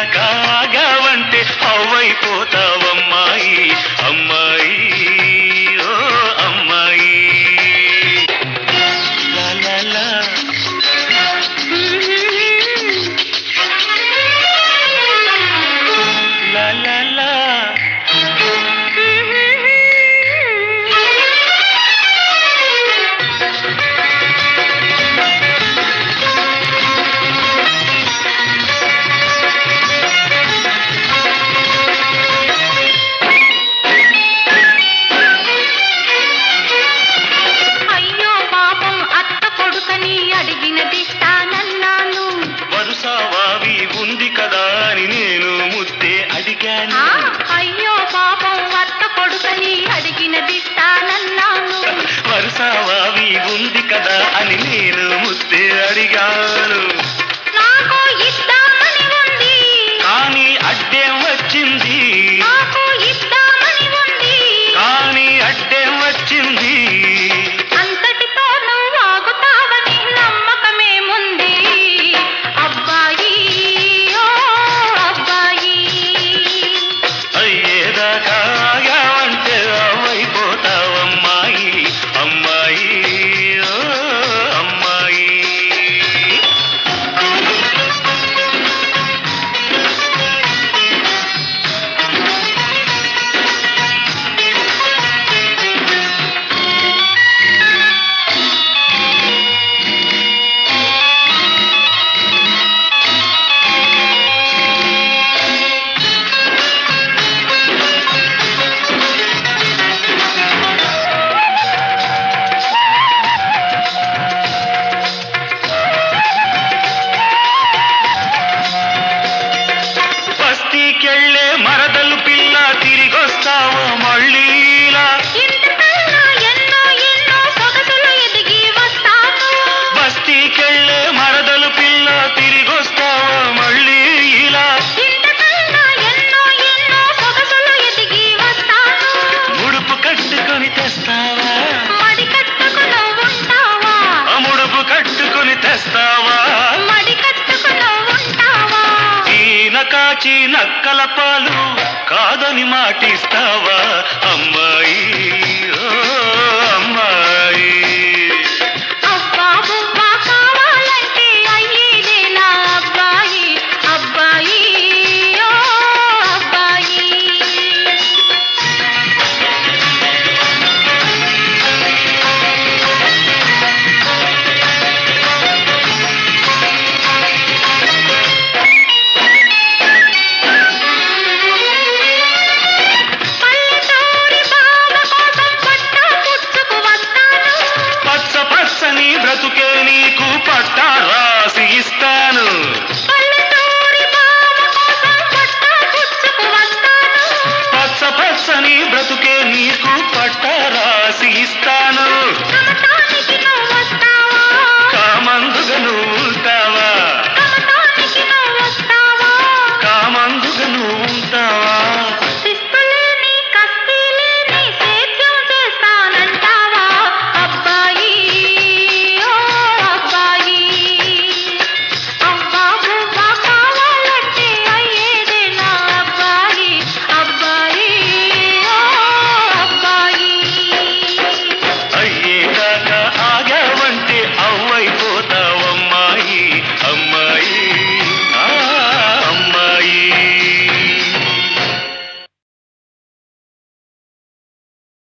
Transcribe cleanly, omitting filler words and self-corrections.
కాగావంటే అవ్వైపోతావమ్మాయి అమ్మాయి ఓ అమ్మాయి లా లా లా లా లా లా వరుసవావి ఉంది కదా అని నేను ముద్దే అడిగాను అయ్యో పాపం అత్త కొడుకని అడిగినదిస్తానన్నాను వరుసవావి ఉంది కదా అని నేను ముద్దే అడిగాను నాకు ఇద్దామని ఉంది కానీ అడ్డేం వచ్చింది నాకు ఇద్దామని ఉంది కానీ అడ్డేం వచ్చింది అంతటితో నువ్వు ఆగుతావని నమ్మకమేముంది అబ్బాయి ఓ అబ్బాయి అయ్యేదాకా ఆగావంటే అవ్వైపోతావమ్మాయి అమ్మాయి ఓ అమ్మాయి బస్తీకెళ్ళే మరదలు పిల్ల తిరిగొస్తావో మళ్ళీలా ఇంతకన్నా ఎన్నో ఎన్నో సొగసులు ఎదిగి వస్తాను బస్తీకెళ్ళే మరదలు పిల్ల తిరిగొస్తావో మళ్ళీ ఇలా ఇంతకన్నా ఎన్నో ఎన్నో సొగసులు ఎదిగి వస్తాను ముడుపు కట్టుకొని తెస్తావా మడి కట్టుకుని ఉంటావా ముడుపు కట్టుకొని తెస్తావా మడి కట్టుకుని ఉంటావా ఈన కాచి నక్కల పాలు కాదని మాటిస్తావా అమ్మాయి